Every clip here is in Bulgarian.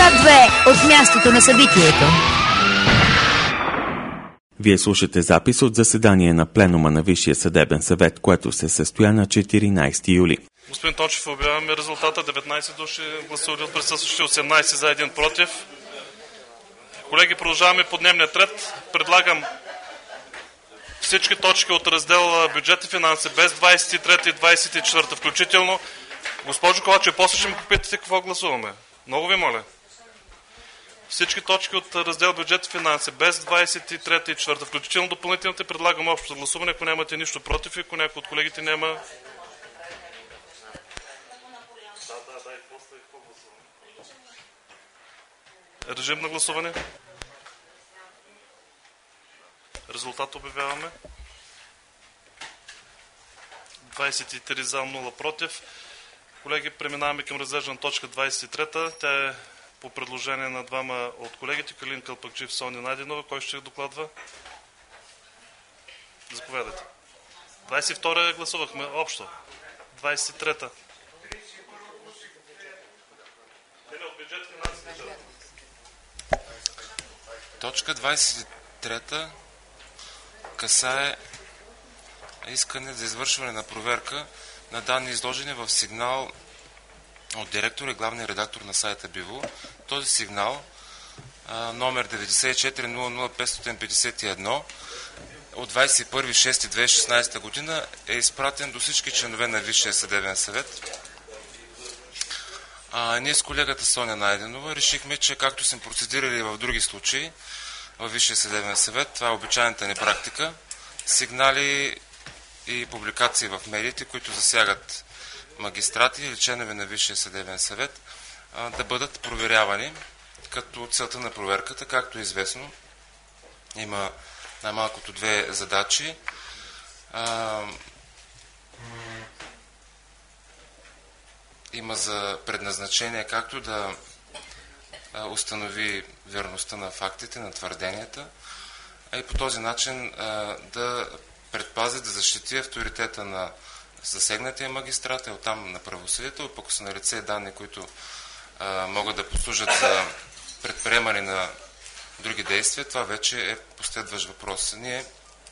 2 от мястото на събитието. Вие слушате запис от заседание на пленума на Висшия съдебен съвет, което се състоя на 14 юли. Господин Тончев, обявяваме резултата. 19 души гласували от присъстващите, 18 за, 1 против. Колеги, продължаваме по дневния ред. Предлагам всички точки от раздел бюджет и финанси, без 23 и 24 включително. Госпожо Ковачева, после ще ми попитате какво гласуваме. Много ви моля. Всички точки от раздел бюджет и финанси, без 23 и 4 включително допълнителните, предлагам общо гласуване, ако нямате нищо против и ако някой от колегите няма... Режим на гласуване. Резултат обявяваме. 23 за, 0 против. Колеги, преминаваме към разглеждане точка 23. Тя е по предложение на двама от колегите, Калин Калпакчиев, Соня Найденова. Кой ще докладва? Заповядайте. 22-та гласувахме общо. 23-та. Точка 23 касае искане за извършване на проверка на данни, изложени в сигнал от директора и главния редактор на сайта Биво. Този сигнал, номер 94-00-551 от 21.06.2016 година, е изпратен до всички членове на Висшия съдебен съвет. Ние с колегата Соня Найденова решихме, че както сме процедирали в други случаи във Висшия съдебен съвет, това е обичайната ни практика, сигнали и публикации в медиите, които засягат магистрати или членове на Висшия съдебен съвет, да бъдат проверявани, като целта на проверката, както е известно, има най-малкото две задачи. Има за предназначение както да установи верността на фактите, на твърденията, а и по този начин да предпази, да защити авторитета на засегнатия магистрат и оттам на правосъдието, пък са на лице данни, които могат да послужат за предприемане на други действия. Това вече е последващ въпрос. Ние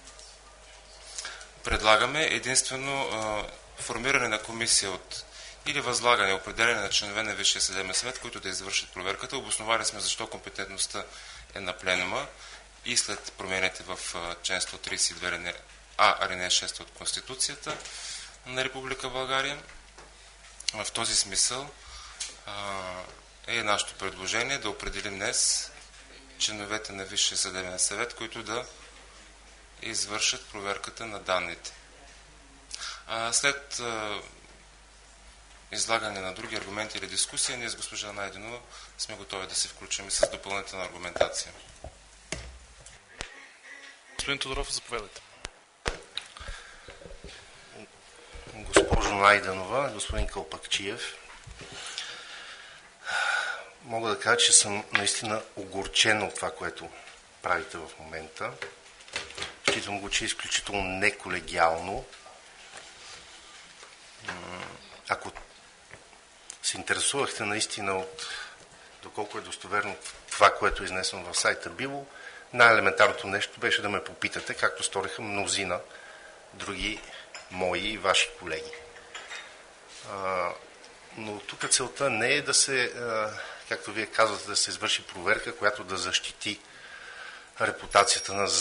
предлагаме единствено формиране на комисия от или възлагане, определене на членове на Висшия съдебен съвет, които да извършат проверката. Обосновали сме защо компетентността е на пленума и след промените в член 132 алинея 6 от Конституцията на Република България. В този смисъл е нашето предложение да определим днес членовете на Висшия съдебен съвет, които да извършат проверката на данните. След излагане на други аргументи или дискусия, ние с госпожа Найденова сме готови да се включим и с допълнителна аргументация. Господин Тодоров, заповядайте. Госпожо Найденова, господин Калпакчиев, мога да кажа, че съм наистина огорчен от това, което правите в момента. Считам го, че е изключително неколегиално. Ако се интересувахте наистина от доколко е достоверно това, което е изнесено в сайта Биво, най-елементарното нещо беше да ме попитате, както сториха мнозина други мои и ваши колеги. Но тук целта не е да се, както вие казвате, да се извърши проверка, която да защити репутацията на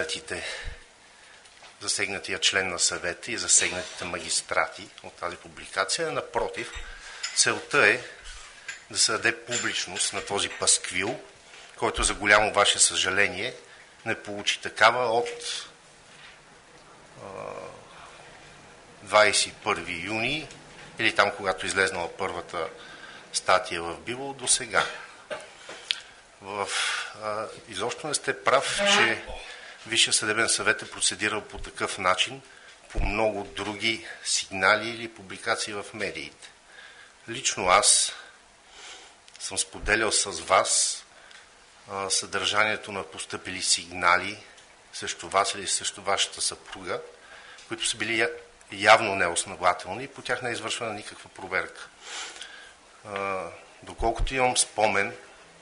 засегнатия член на съвета и засегнатите магистрати от тази публикация. Напротив, целта е да се даде публичност на този пасквил, който за голямо ваше съжаление не получи такава от 21 юни или там, когато излезнала първата статия в Биво до сега. Изобщо не сте прав, че Висшия съдебен съвет е процедирал по такъв начин по много други сигнали или публикации в медиите. Лично аз съм споделял с вас съдържанието на постъпили сигнали срещу вас или срещу вашата съпруга, които са били явно неоснователни и по тях не е извършвана никаква проверка. Доколкото имам спомен,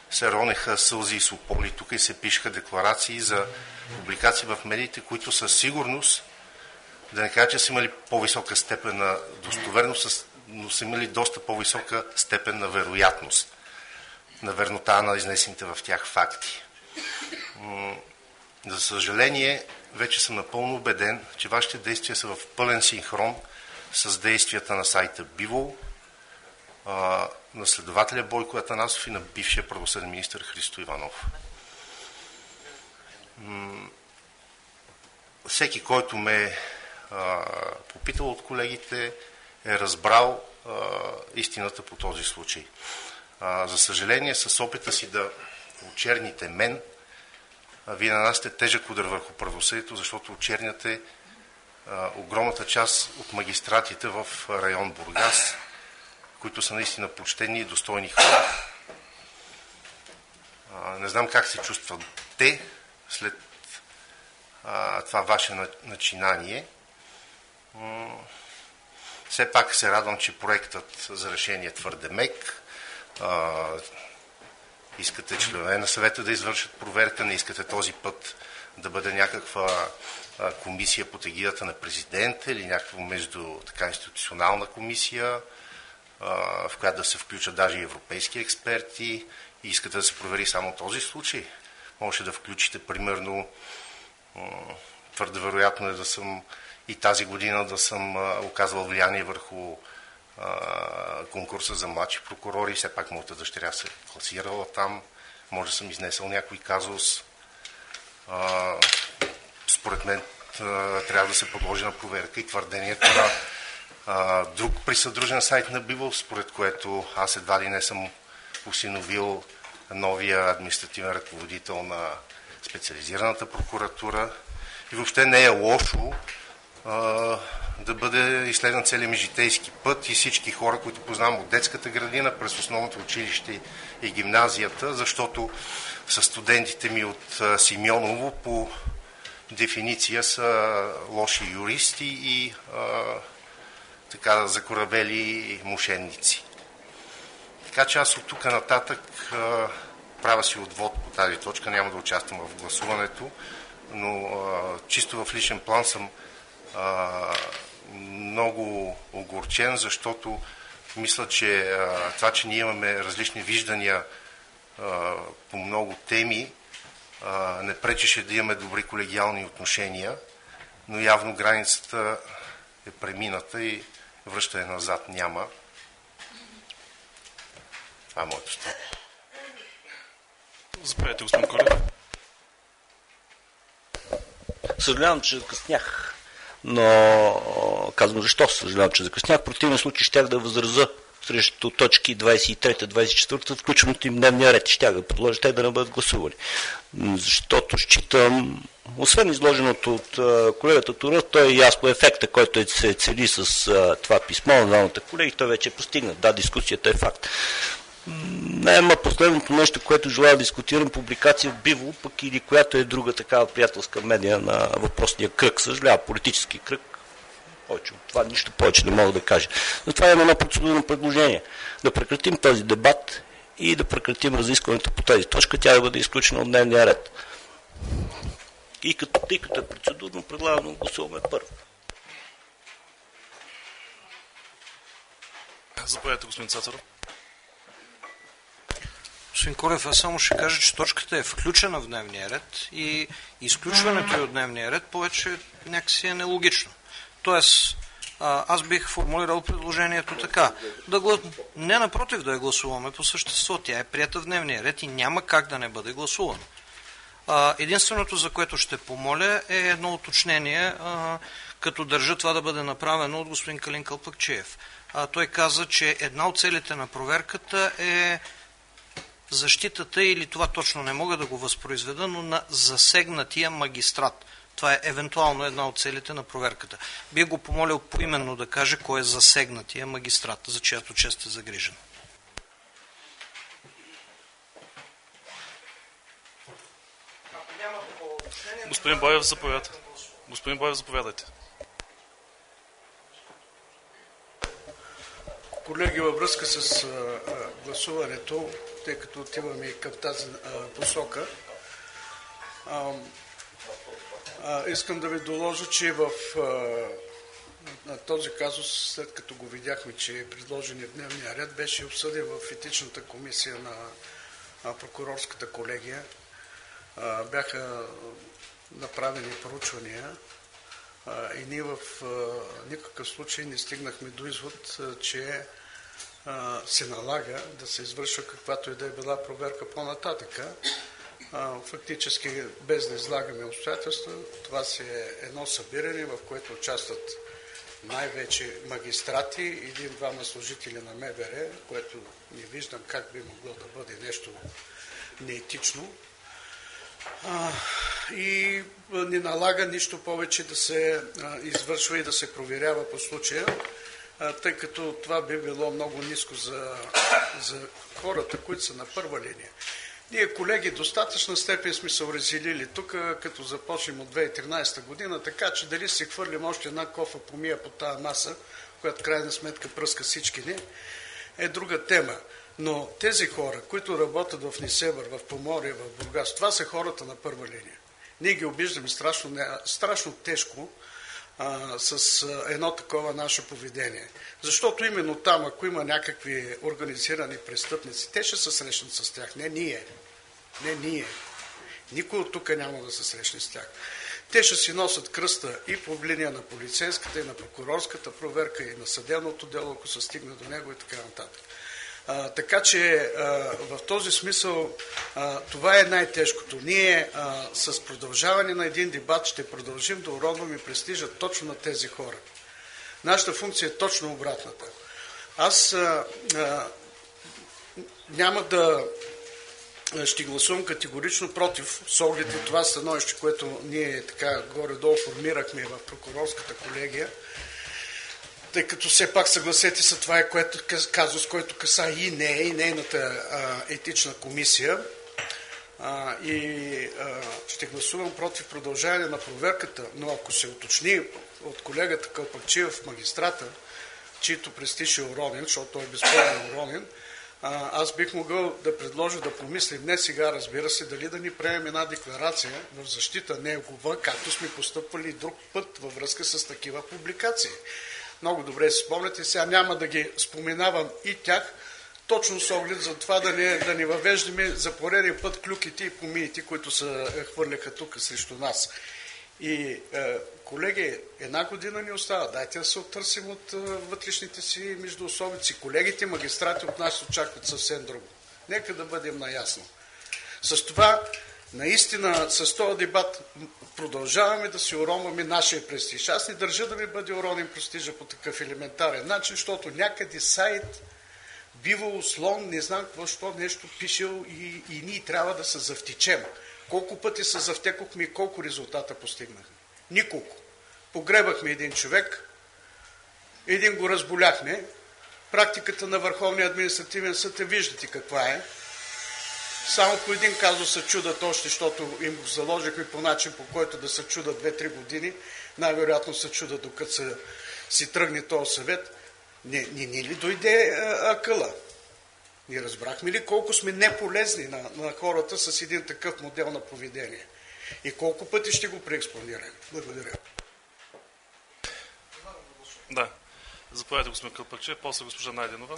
се ронеха сълзи и сополи тук и се пишеха декларации за публикации в медиите, които със сигурност, да не кажа, че са имали по-висока степен на достоверност, но са имали доста по-висока степен на вероятност, на вернота на изнесените в тях факти. За съжаление, вече съм напълно убеден, че вашите действия са в пълен синхрон с действията на сайта Бивол, на следователя Бойко Атанасов и на бившия правосъден министър Христо Иванов. Всеки, който ме попитал от колегите, е разбрал истината по този случай. За съжаление, с опита си да очерните мен, вие нанасяте тежък удар върху правосъдието, защото очерняте огромната част от магистратите в район Бургас, които са наистина почтени и достойни хора. Не знам как се чувстват те след това ваше начинание. Все пак се радвам, че проектът за решение е твърде мек. Искате членове на съвета да извършат проверка, не искате този път да бъде някаква комисия под егидата на президента или някаква между така институционална комисия, в която да се включат даже и европейски експерти, и искате да се провери само този случай. Може да включите, примерно, твърде вероятно е да съм и тази година да съм оказвал влияние върху конкурса за младши прокурори, все пак моята дъщеря се класирала там, може да съм изнесъл някой казус. Според мен трябва да се подложи на проверка и твърдението на друг присъдружен сайт на Бивол, според което аз едва ли не съм усиновил новия административен ръководител на специализираната прокуратура. И въобще не е лошо да бъде изследван целият ми житейски път и всички хора, които познавам от детската градина, през основното училище и гимназията, защото са студентите ми от Симеоново по дефиниция са лоши юристи и така закоравели мошенници. Така че аз от тук нататък правя си отвод по тази точка, няма да участвам в гласуването, но чисто в личен план съм много огорчен, защото мисля, че това, че ние имаме различни виждания по много теми, не пречеше да имаме добри колегиални отношения, но явно границата е премината и връщане назад няма. Това е моето стъп. Заповядайте, господин Колев. Съжалявам, че закъснях. Но казвам защо съжалявам, че закъснях. В противен случай щях да възразя срещу точки 23-24, включването им дневния ред. Щях да предложа те да не бъдат гласувани. Защото считам, освен изложеното от колегата Тура, той е ясно ефекта, който се цели с това писмо на двамата колеги, той вече е постигнат. Да, дискусията е факт. Няма последното нещо, което желая да дискутирам, публикация в Бивол, пък или която е друга такава приятелска медия на въпросния кръг. Съжалява, политически кръг. Повече от това нищо повече не мога да кажа. Затова има едно процедурно предложение. Да прекратим този дебат и да прекратим разискването по тази точка, тя да бъде изключена от дневния ред. И тъй като е процедурно, предлагам да гласуваме първо. Заповядайте, господин Цацаров. Господин Колев, аз само ще кажа, че точката е включена в дневния ред и изключването от дневния ред повече някакси е нелогично. Тоест, аз бих формулирал предложението така. Не напротив да я гласуваме по същество. Тя е приета в дневния ред и няма как да не бъде гласувана. Единственото, за което ще помоля, е едно уточнение, като държа това да бъде направено от господин Калин Калпакчиев. Той каза, че една от целите на проверката е защитата, или това точно не мога да го възпроизведа, но на засегнатия магистрат. Това е евентуално една от целите на проверката. Бих го помолил поименно да каже кой е засегнатия магистрат, за чиято чест е загрижен. Господин Боев, заповядайте. Господин Боев, заповядайте. Колеги, във връзка с гласуването, тъй като отиваме към тази посока, искам да ви доложа, че в този казус, след като го видяхме, че е предложен в дневния ред, беше обсъден в етичната комисия на прокурорската колегия. Бяха направени проучвания и ние в никакъв случай не стигнахме до извод, че се налага да се извършва каквато и да е била проверка по-нататъка. Фактически, без да излагаме обстоятелства, това си е едно събиране, в което участват най-вече магистрати, един-двама служители на МВР, което не виждам как би могло да бъде нещо неетично. И не налага нищо повече да се извършва и да се проверява по случая, тъй като това би било много ниско за хората, които са на първа линия. Ние, колеги, достатъчна степен сме се уразилили тук, като започнем от 2013 година, така че дали се хвърлим още една кофа помия по тази маса, която в крайна сметка пръска всички ни, е друга тема. Но тези хора, които работят в Несебър, в Поморие, в Бургас, това са хората на първа линия. Ние ги обиждаме страшно тежко с едно такова наше поведение. Защото именно там, ако има някакви организирани престъпници, те ще се срещнат с тях, не ние. Не ние. Никой от тук няма да се срещне с тях. Те ще си носят кръста и по линия на полицейската, и на прокурорската проверка, и на съдебното дело, ако се стигне до него и така нататък. Така че в този смисъл това е най-тежкото. Ние с продължаване на един дебат ще продължим да уронваме престижа точно на тези хора. Нашата функция е точно обратната. Аз няма да ще гласувам категорично против, с оглед на това становище, което ние така горе-долу формирахме в прокурорската колегия, тъй като все пак съгласете се, това е казус, който каса и нея, и нейната етична комисия. Ще гласувам против продължаване на проверката, но ако се уточни от колегата Кълпакчиев, магистрата, чието престиж е уронен, защото той е безспорно уронен, аз бих могъл да предложа да помислим не сега, разбира се, дали да ни приемем една декларация в защита негова, както сме постъпвали и друг път във връзка с такива публикации. Много добре си спомняте, сега няма да ги споменавам и тях, точно с оглед за това да не въвеждаме за пореден път клюките и помиите, които се хвърляха тук срещу нас. И, колеги, една година ни остава. Дайте да се оттърсим от вътрешните си междуособици. Колегите магистрати от нас очакват съвсем друго. Нека да бъдем наясно. С това, наистина, с този дебат продължаваме да си уронваме нашия престиж. Аз не държа да ми бъде уронен престижа по такъв елементарен начин, защото някъде сайт бивало слон, не знам какво, що нещо пишел и ние трябва да се завтичем. Колко пъти се завтекохме и колко резултата постигнахме? Николко. Погребахме един човек, един го разболяхме. Практиката на Върховния административен съд виждате каква е. Само по един казус се чудат още, защото им го заложихме по начин, по който да се чудат 2-3 години. Най-вероятно се чудат, докато си тръгне този съвет. Не ли дойде акъла? Ние разбрахме ли колко сме неполезни на хората с един такъв модел на поведение? И колко пъти ще го преекспонираме? Благодаря. Да. Заповядайте, господин Кълпакчиев, после госпожа Найденова.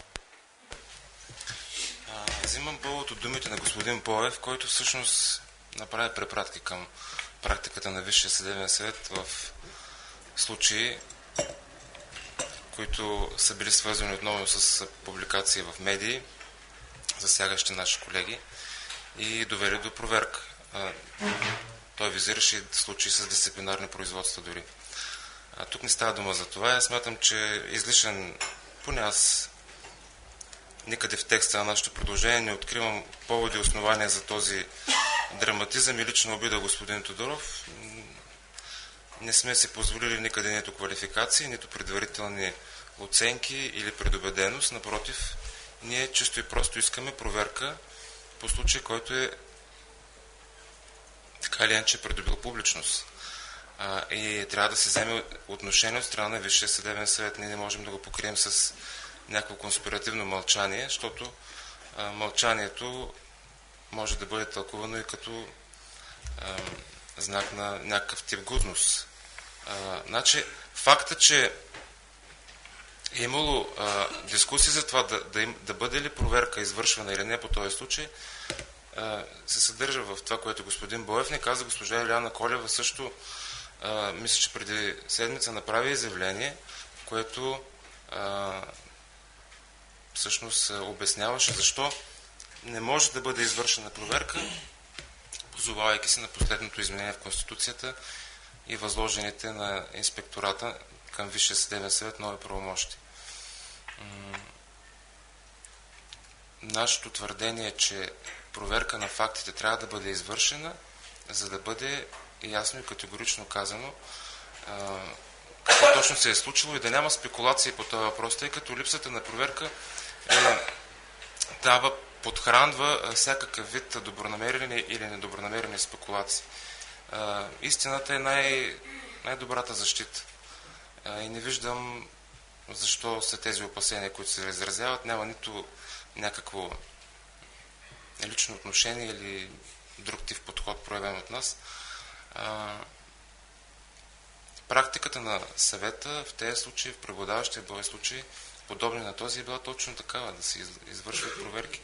Взимам повод от думите на господин Поев, който всъщност направи препратки към практиката на Висшия съдебен съвет в случаи, които са били свързани отново с публикации в медии, засягащи наши колеги и довели до проверка. Той визираше случаи с дисциплинарни производства дори. Тук не става дума за това. Аз смятам, че излишен, поне аз никъде в текста на нашето предложение не откривам поводи и основания за този драматизъм и лично обида господин Тодоров. Не сме си позволили никъде нито квалификации, нито предварителни оценки или предубеденост. Напротив, ние чисто и просто искаме проверка по случай, който е така или иначе придобил публичност. И трябва да се вземе отношение от страна на Висшия съдебен съвет. Ние не можем да го покрием с някакво конспиративно мълчание, защото мълчанието може да бъде тълкувано и като знак на някакъв тип годност. Значи, факта, че е имало дискусии за това да бъде ли проверка извършвана или не по този случай, се съдържа в това, което господин Боев ни каза. Госпожа Илияна Колева също, мисля, че преди седмица направи изявление, което всъщност обясняваше защо не може да бъде извършена проверка, позовавайки се на последното изменение в Конституцията и възложените на инспектората към Висшия съдебен съвет нови правомощи. Нашето твърдение е, че проверка на фактите трябва да бъде извършена, за да бъде ясно и категорично казано какво точно се е случило и да няма спекулации по този въпрос, тъй като липсата на проверка подхранва всякакъв вид добронамерени или недобронамерени спекулации. Истината е най-добрата защита. И не виждам защо са тези опасения, които се изразяват. Няма нито някакво лично отношение или друг тип подход, проявен от нас. Практиката на съвета в тези случаи, в преобладаващия брой случаи, подобни на този, е била точно такава, да се извършват проверки.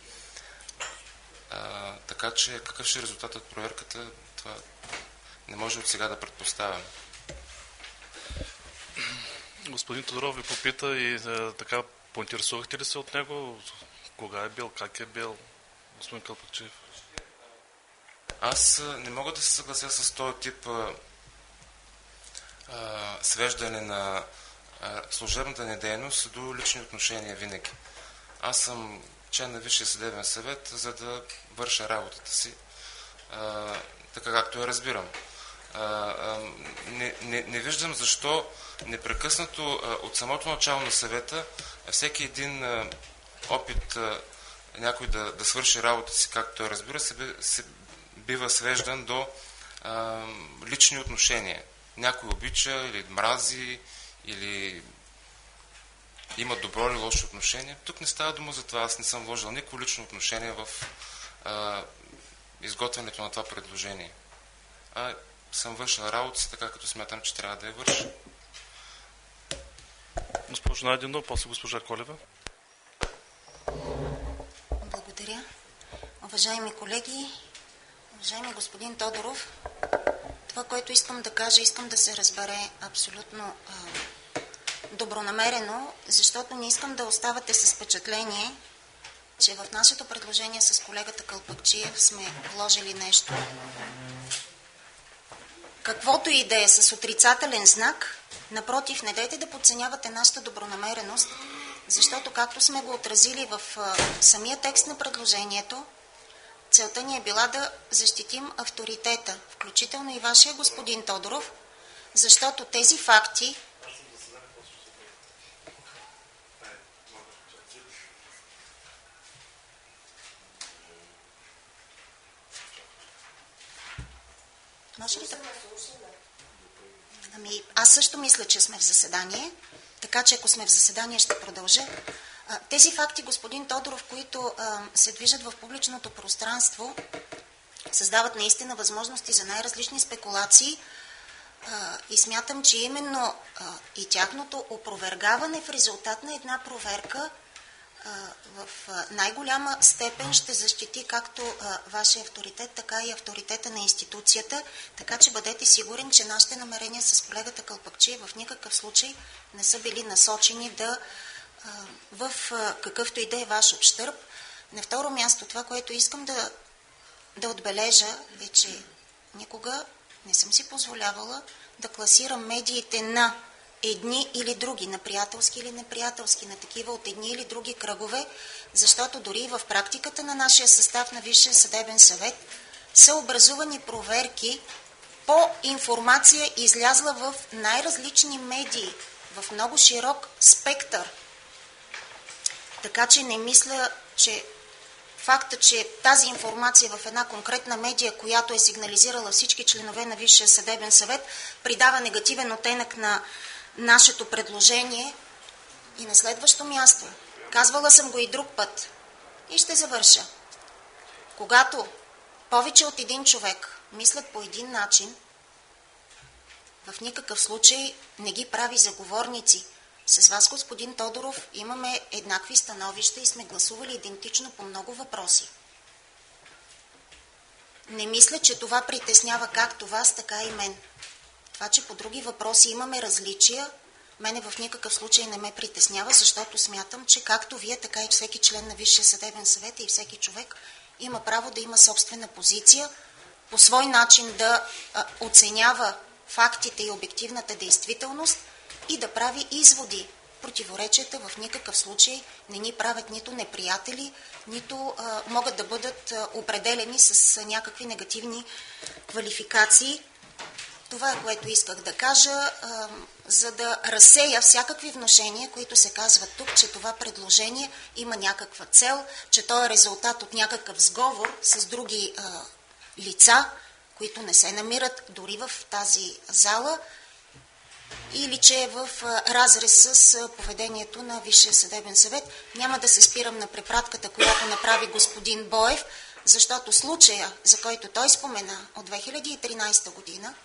Така че какъв ще е резултатът от проверката, това не може от сега да предпоставяме. Господин Тодоров ви попита и така поинтересувахте ли се от него? Кога е бил, как е бил господин Кълпакчиев? Аз не мога да се съглася с този тип свеждане на служебната ни дейност до лични отношения винаги. Аз съм член на Висшия съдебен съвет, за да върша работата си така както я разбирам. Не виждам защо непрекъснато от самото начало на съвета всеки един опит някой да свърши работа си както я разбира се бива свеждан до лични отношения. Някой обича или мрази, или има добро или лошо отношение. Тук не става дума за това. Аз не съм вложил никакво лично отношение в изготвянето на това предложение. Съм вършил работа си така, като смятам, че трябва да я върша. Госпожа Найденова, после госпожа Колева. Благодаря. Уважаеми колеги, уважаеми господин Тодоров, това, което искам да кажа, искам да се разбере абсолютно добронамерено, защото не искам да оставате с впечатление, че в нашето предложение с колегата Кълпакчиев сме вложили нещо. Каквото и да е с отрицателен знак, напротив, не дайте да подценявате нашата добронамереност, защото както сме го отразили в самия текст на предложението, целта ни е била да защитим авторитета, включително и вашия господин Тодоров, защото тези факти може ли да... аз също мисля, че сме в заседание, така че ако сме в заседание ще продължа. Тези факти, господин Тодоров, които се движат в публичното пространство, създават наистина възможности за най-различни спекулации и смятам, че именно и тяхното опровергаване в резултат на една проверка в най-голяма степен ще защити както вашия авторитет, така и авторитета на институцията, така че бъдете сигурен, че нашите намерения с колегата Кълпакчиев в никакъв случай не са били насочени в какъвто и да е ваш общърб. На второ място, това, което искам да отбележа е, че никога не съм си позволявала да класирам медиите на едни или други, на приятелски или неприятелски, на такива от едни или други кръгове, защото дори в практиката на нашия състав на Висшия съдебен съвет са образувани проверки по информация, излязла в най-различни медии, в много широк спектър. Така че не мисля, че факта, че тази информация в една конкретна медия, която е сигнализирала всички членове на Висшия съдебен съвет, придава негативен оттенък на нашето предложение. И на следващо място, Казвала съм го и друг път. И ще завърша. Когато повече от един човек мислят по един начин, в никакъв случай не ги прави заговорници. С вас, господин Тодоров, имаме еднакви становища и сме гласували идентично по много въпроси. Не мисля, че това притеснява както вас, така и мен. Това, че по други въпроси имаме различия, мене в никакъв случай не ме притеснява, защото смятам, че както вие, така и всеки член на Висшия съдебен съвет и всеки човек има право да има собствена позиция, по свой начин да оценява фактите и обективната действителност и да прави изводи. Противоречията в никакъв случай не ни правят нито неприятели, нито могат да бъдат определени с някакви негативни квалификации. Това е, което исках да кажа, за да разсея всякакви внушения, които се казват тук, че това предложение има някаква цел, че то е резултат от някакъв сговор с други лица, които не се намират дори в тази зала, или че е в разрез с поведението на Висшия съдебен съвет. Няма да се спирам на препратката, която направи господин Боев, защото случая, за който той спомена от 2013 година,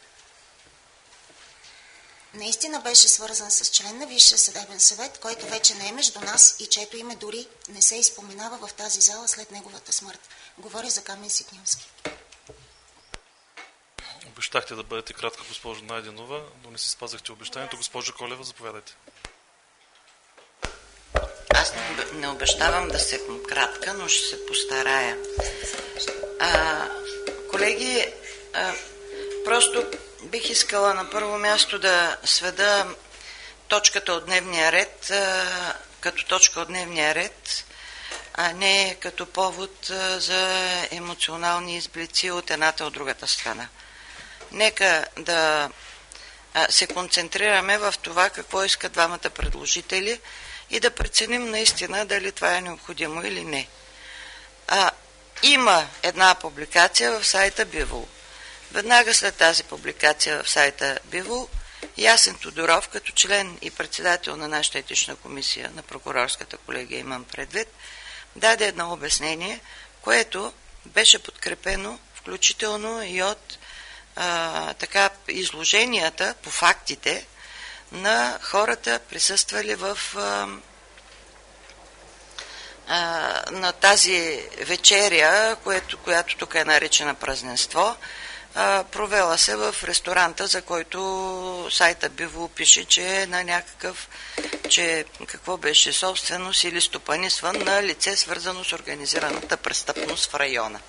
наистина беше свързан с член на Висшия съдебен съвет, който вече не е между нас и чието име дори не се изпоменава в тази зала след неговата смърт. Говоря за Камен Ситньовски. Обещахте да бъдете кратка, госпожо Найденова, но не си спазахте обещанието. Госпожо Колева, заповядайте. Аз не обещавам да се кратка, но ще се постарая. Колеги, просто бих искала на първо място да сведа точката от дневния ред като точка от дневния ред, а не като повод за емоционални изблици от едната от другата страна. Нека да се концентрираме в това какво искат двамата предложители и да преценим наистина дали това е необходимо или не. Има една публикация в сайта Бивол. Веднага след тази публикация в сайта Бивол, Ясен Тодоров, като член и председател на нашата етична комисия, на прокурорската колегия имам предвид, даде едно обяснение, което беше подкрепено включително и от изложенията по фактите на хората, присъствали в на тази вечеря, която тук е наречена празненство, провела се в ресторанта, за който сайта Биво пише, че е на някакъв, че какво беше, собственост или стопанисван на лице, свързано с организираната престъпност в района.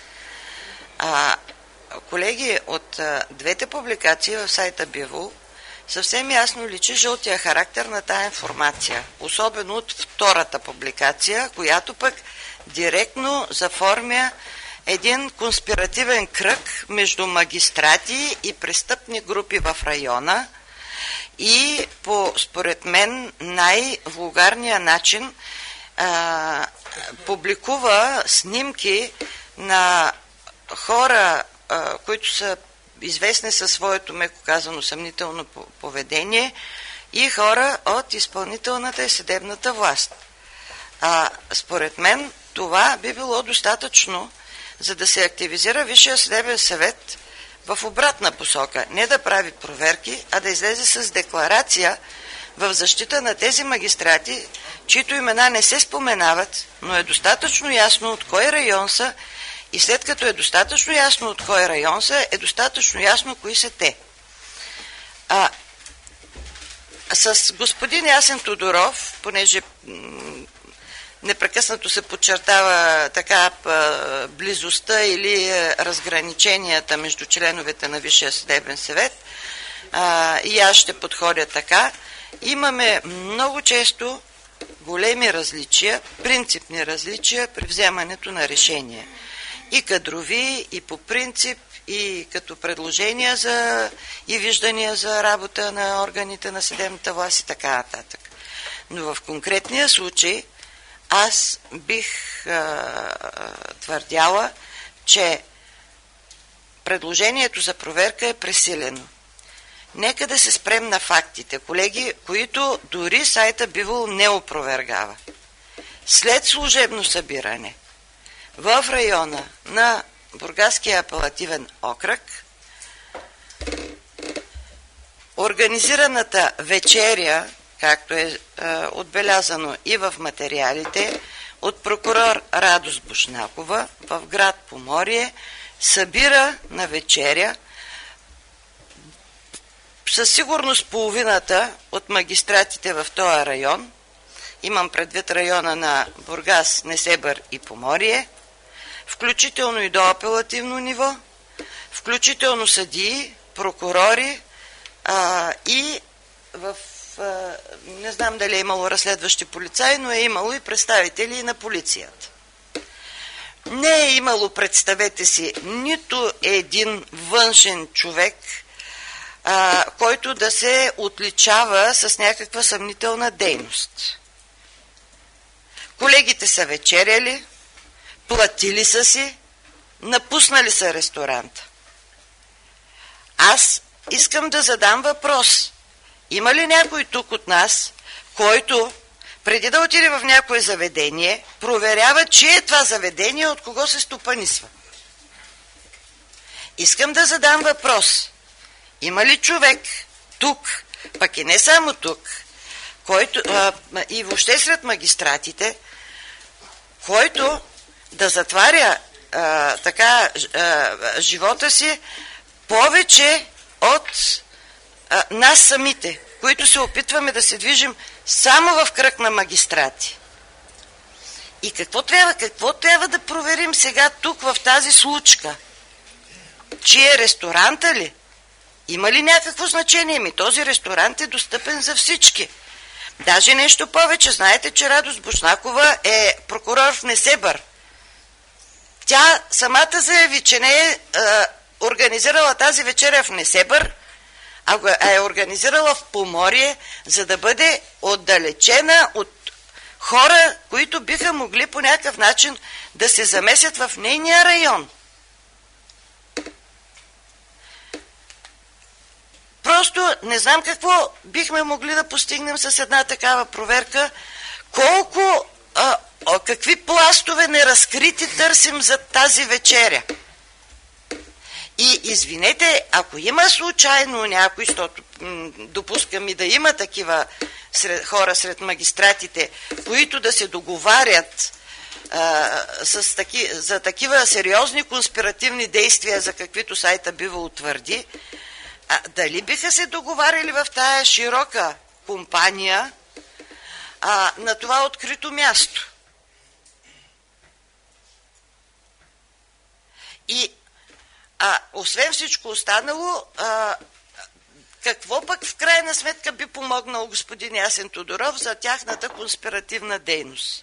Колеги, от двете публикации в сайта Биво съвсем ясно личи жълтия характер на тая информация, особено от втората публикация, която пък директно заформя един конспиративен кръг между магистрати и престъпни групи в района и по, според мен, най-вулгарния начин публикува снимки на хора, които са известни със своето, меко казано, съмнително поведение и хора от изпълнителната и съдебната власт. Според мен това би било достатъчно, за да се активизира Висшия съдебен съвет в обратна посока. Не да прави проверки, а да излезе с декларация в защита на тези магистрати, чието имена не се споменават, но е достатъчно ясно от кой район са. И след като е достатъчно ясно от кой район са, е достатъчно ясно кои са те. С господин Ясен Тодоров, понеже непрекъснато се подчертава така близостта или разграниченията между членовете на Висшия съдебен съвет, и аз ще подходя така, имаме много често големи различия, принципни различия при вземането на решения. И кадрови, и по принцип, и като предложения и виждания за работа на органите на съдебната власт и така нататък. Но в конкретния случай аз бих твърдяла, че предложението за проверка е пресилено. Нека да се спрем на фактите, колеги, които дори сайта Бивол не опровергава. след служебно събиране в района на Бургаския апелативен окръг, организираната вечеря, както е отбелязано и в материалите, от прокурор Радост Бушнакова в град Поморие, събира на вечеря със сигурност половината от магистратите в този район, имам предвид района на Бургас, Несебър и Поморие, включително и до апелативно ниво, включително съдии, прокурори и не знам дали е имало разследващи полицаи, но е имало и представители на полицията. Не е имало, представете си, нито един външен човек, който да се отличава с някаква съмнителна дейност. Колегите са вечеряли, платили са си, напуснали са ресторанта. Аз искам да задам въпрос. Има ли някой тук от нас, който преди да отиде в някое заведение, проверява, че е това заведение, от кого се стопанисва? Искам да задам въпрос. Има ли човек тук, пък и не само тук, който, и въобще сред магистратите, който да затваря живота си повече от нас самите, които се опитваме да се движим само в кръг на магистрати? И какво трябва да проверим сега тук в тази случка? Че е ресторанта ли? Има ли някакво значение? Този ресторант е достъпен за всички. Даже нещо повече. Знаете, че Радост Бушнакова е прокурор в Несебър. Тя самата заяви, че не е организирала тази вечеря в Несебър, а е организирала в Поморие, за да бъде отдалечена от хора, които биха могли по някакъв начин да се замесят в нейния район. Просто не знам какво бихме могли да постигнем с една такава проверка, какви пластове неразкрити търсим за тази вечеря. И извинете, ако има случайно някой, защото допускам и да има такива хора сред магистратите, които да се договарят за такива сериозни конспиративни действия, за каквито сайта бива утвърди, дали биха се договаряли в тая широка компания на това открито място? И освен всичко останало, какво пък в крайна сметка би помогнал господин Ясен Тодоров за тяхната конспиративна дейност?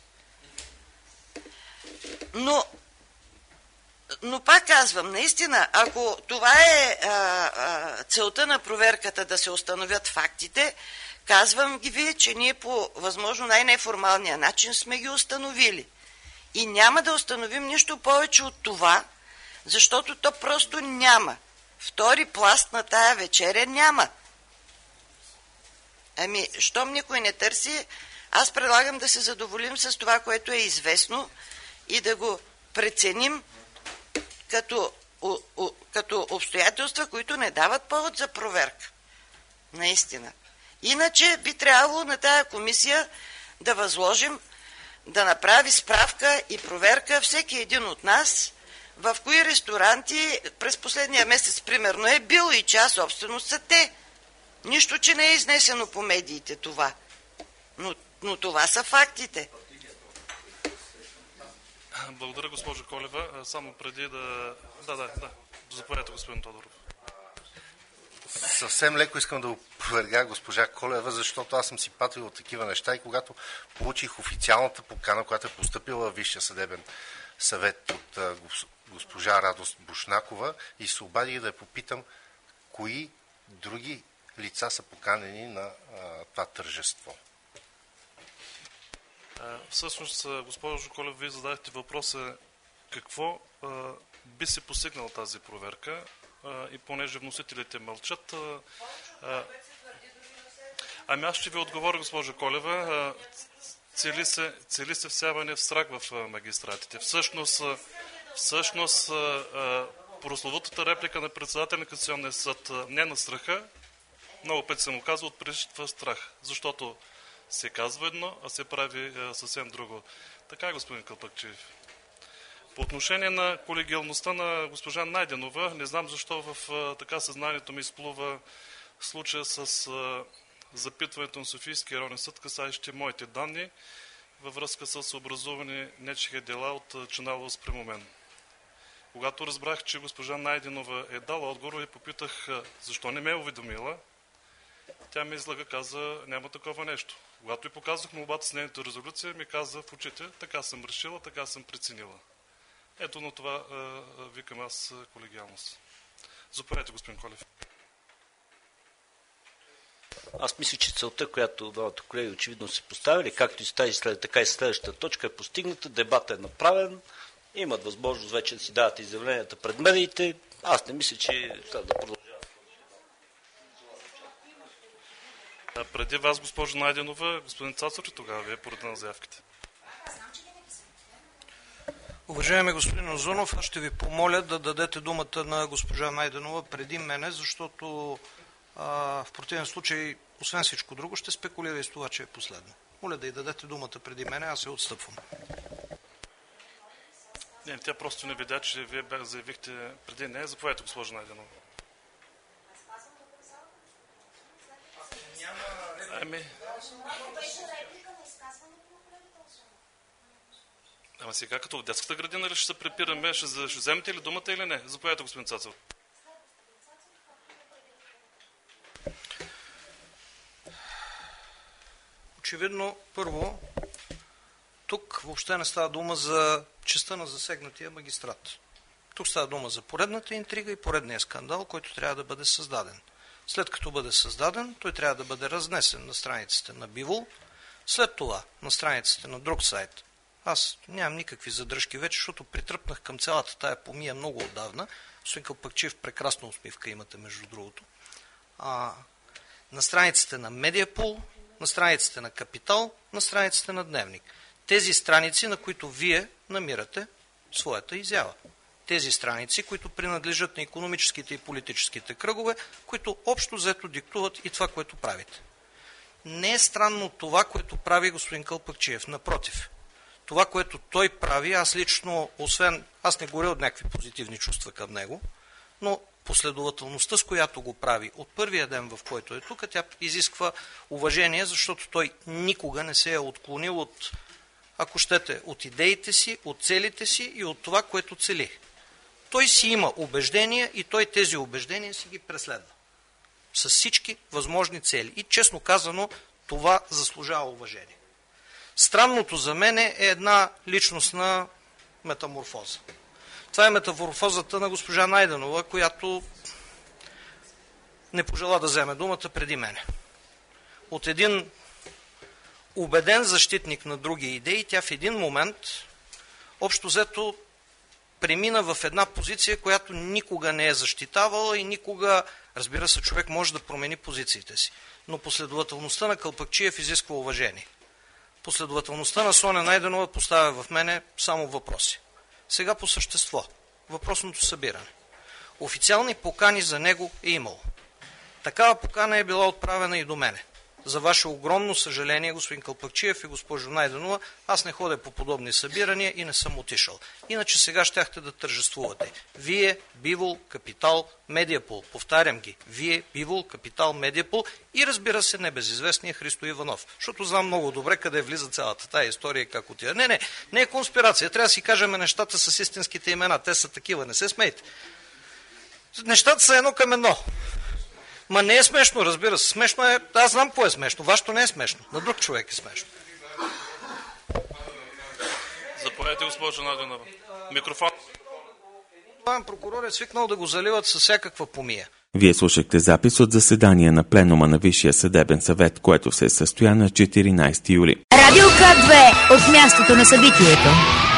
Но пак казвам, наистина, ако това е целта на проверката, да се установят фактите, казвам ги ви, че ние по възможно най-неформалния начин сме ги установили. И няма да установим нищо повече от това, защото то просто няма. Втори пласт на тая вечеря няма. Щом никой не търси, аз предлагам да се задоволим с това, което е известно и да го преценим като обстоятелства, които не дават повод за проверка. Наистина. Иначе би трябвало на тая комисия да възложим да направи справка и проверка всеки един от нас в кои ресторанти през последния месец, примерно, е бил и чия собственост са те. Нищо, че не е изнесено по медиите това. Но това са фактите. Благодаря, госпожо Колева. Само преди да... Да. Заповядайте, господин Тодоров. Съвсем леко искам да опроверга госпожа Колева, защото аз съм си патил от такива неща и когато получих официалната покана, която е поступила в Висшия съдебен съвет от госпожа Радост Бушнакова, и се обадих да я попитам кои други лица са поканени на това тържество. Всъщност, госпожо Колев, вие зададете въпроса какво би се постигнала тази проверка, и понеже вносителите мълчат, аз ще ви отговоря, госпожо Колева. цели се всяване в страх в магистратите. Всъщност прословутата реплика на председателя на Касационния съд не на страха, много пъти съм казал, отпрещва страх, защото се казва едно, а се прави съвсем друго. Така е, господин Кълпакчиев. По отношение на колегиалността на госпожа Найденова, не знам защо в така съзнанието ми изплува случая с запитването на Софийския районен съд, касаещи моите данни във връзка с образувани нечихи дела от Чаналова спрямо мен. Когато разбрах, че госпожа Найденова е дала отговор и попитах защо не ме е уведомила, тя ми излага, каза, няма такова нещо. Когато и показах молбата с нейната резолюция, ми каза в очите, така съм решила, така съм преценила. Ето на това викам аз колегиалност. Заповядайте, господин Колев. Аз мисля, че целта, която двамата колеги очевидно се поставили, както и с тази така и следващата точка е постигната, дебатът е направен, имат възможност вече да си дават изявленията пред медиите. Аз не мисля, че трябва да продължавам. Преди вас, госпожо Найденова, господин Цацов, тогава вие поради на заявките. Уважаеми господин Озунов, аз ще ви помоля да дадете думата на госпожа Найденова преди мене, защото в противен случай, освен всичко друго, ще спекулира и с това, че е последно. Моля да й дадете думата преди мене, аз се отстъпвам. Не, тя просто не видя, че вие заявихте преди нея. Заповядайте, госпожа Найденова. Ама сега като в детската градина ли ще се препираме, ще вземете ли думата или не? Заповядайте, господин Цацов. Очевидно, първо, тук въобще не става дума за честта на засегнатия магистрат. Тук става дума за поредната интрига и поредния скандал, който трябва да бъде създаден. След като бъде създаден, той трябва да бъде разнесен на страниците на Бивол, след това на страниците на друг сайт. Аз нямам никакви задръжки вече, защото притръпнах към цялата тая помия много отдавна. Господин Кълпакчиев, прекрасна усмивка имате, между другото. На страниците на Медиапул, на страниците на Капитал, на страниците на Дневник. Тези страници, на които вие намирате своята изява. Тези страници, които принадлежат на икономическите и политическите кръгове, които общо взето диктуват и това, което правите. Не е странно това, което прави господин Кълпакчиев. Напротив, това, което той прави, аз лично, аз не горя от някакви позитивни чувства към него, но последователността, с която го прави от първия ден, в който е тук, тя изисква уважение, защото той никога не се е отклонил от, ако щете, от идеите си, от целите си и от това, което цели. Той си има убеждения и той тези убеждения си ги преследва. С всички възможни цели. И честно казано, това заслужава уважение. Странното за мен е една личностна метаморфоза. Това е метаморфозата на госпожа Найденова, която не пожела да вземе думата преди мене. От един убеден защитник на други идеи, тя в един момент, общо взето, премина в една позиция, която никога не е защитавала и никога, разбира се, човек може да промени позициите си. Но последователността на Кълпакчиев изисква уважение. Последователността на Соня Найденова поставя в мене само въпроси. Сега по същество. Въпросното събиране. Официални покани за него е имало. Такава покана е била отправена и до мене. За ваше огромно съжаление, господин Кълпакчиев и госпожо Найденова, аз не ходя по подобни събирания и не съм отишъл. Иначе сега щяхте да тържествувате. Вие, Бивол, Капитал, Медиапул. Повтарям ги. Вие, Бивол, Капитал, Медиапул и разбира се небезизвестния Христо Иванов. Защото знам много добре къде влиза цялата тая история и как отида. Не е конспирация. Трябва да си кажем нещата с истинските имена. Те са такива. Не се смейте. Нещата са едно към едно. Ма не е смешно, разбира се. Смешно е, аз знам какво е смешно. Вашето не е смешно. На друг човек е смешно. Заповядайте, госпожо Найденова. Микрофон. Главен прокурор е свикнал да го заливат със всякаква помия. Вие слушахте запис от заседание на пленума на Висшия съдебен съвет, което се състоя на 14 юли. Радио К2 от мястото на събитието.